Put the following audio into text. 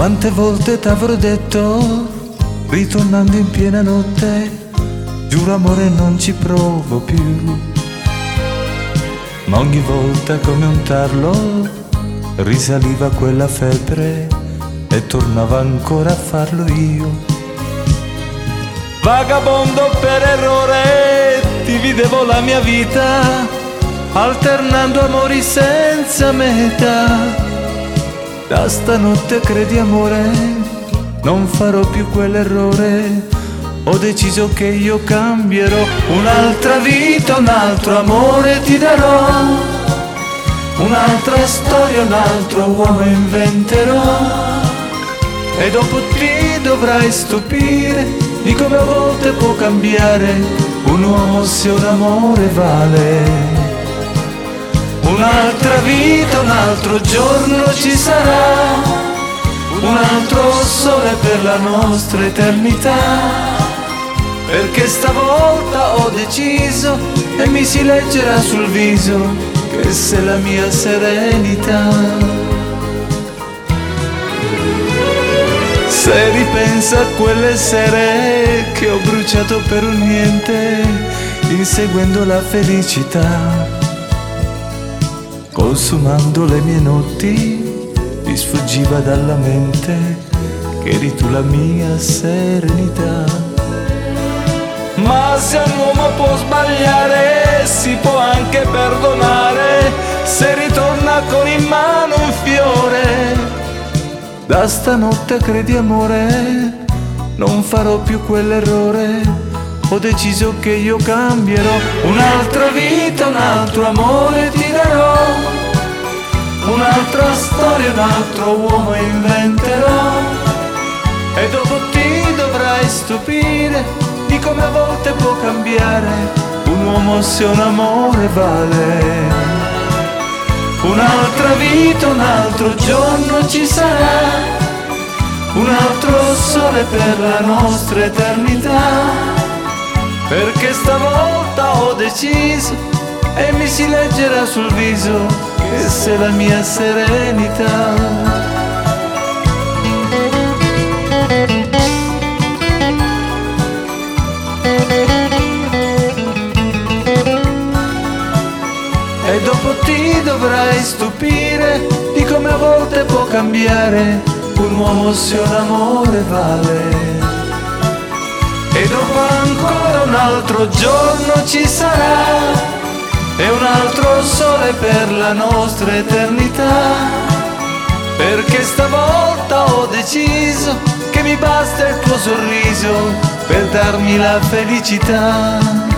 Quante volte t'avrò detto, ritornando in piena notte, giuro amore non ci provo più. Ma ogni volta come un tarlo risaliva quella febbre e tornava ancora a farlo io. Vagabondo per errore dividevo la mia vita, alternando amori senza meta. Da stanotte credi amore, non farò più quell'errore. Ho deciso che io cambierò, un'altra vita, un altro amore ti darò, un'altra storia, un altro uomo inventerò. E dopo ti dovrai stupire di come a volte può cambiare un uomo se un amore vale. Un'altra vita, un altro giorno ci sarà, un altro sole per la nostra eternità. Perché stavolta ho deciso e mi si leggerà sul viso che sei la mia serenità. Se ripensa a quelle sere che ho bruciato per un niente, inseguendo la felicità, consumando le mie notti, mi sfuggiva dalla mente che eri tu la mia serenità. Ma se un uomo può sbagliare, si può anche perdonare, se ritorna con in mano un fiore. Da stanotte credi amore, non farò più quell'errore. Ho deciso che io cambierò, un'altra vita, un altro amore ti darò, un'altra storia, un altro uomo inventerò. E dopo ti dovrai stupire di come a volte può cambiare un uomo se un amore vale. Un'altra vita, un altro giorno ci sarà, un altro sole per la nostra eternità. Perché stavolta ho deciso e mi si leggerà sul viso che sei la mia serenità. E dopo ti dovrai stupire di come a volte può cambiare un uomo se un amore vale. E dopo ancora un altro giorno ci sarà e un altro sole per la nostra eternità. Perché stavolta ho deciso che mi basta il tuo sorriso per darmi la felicità.